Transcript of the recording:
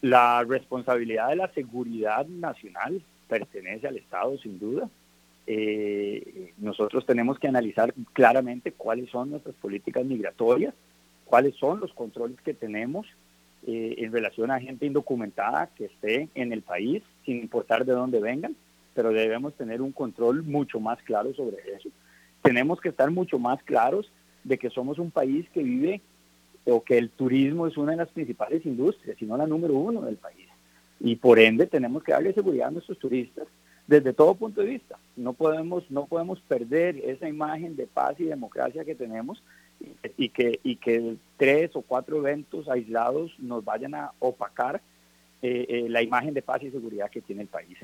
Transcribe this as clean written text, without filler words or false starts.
La responsabilidad de la seguridad nacional pertenece al Estado, sin duda. Nosotros tenemos que analizar claramente cuáles son nuestras políticas migratorias, cuáles son los controles que tenemos en relación a gente indocumentada que esté en el país, sin importar de dónde vengan, pero debemos tener un control mucho más claro sobre eso. Tenemos que estar mucho más claros de que somos un país que vive, o que el turismo es una de las principales industrias, si no la número uno del país. Y por ende tenemos que darle seguridad a nuestros turistas desde todo punto de vista. No podemos perder esa imagen de paz y democracia que tenemos y que 3 o 4 eventos aislados nos vayan a opacar la imagen de paz y seguridad que tiene el país.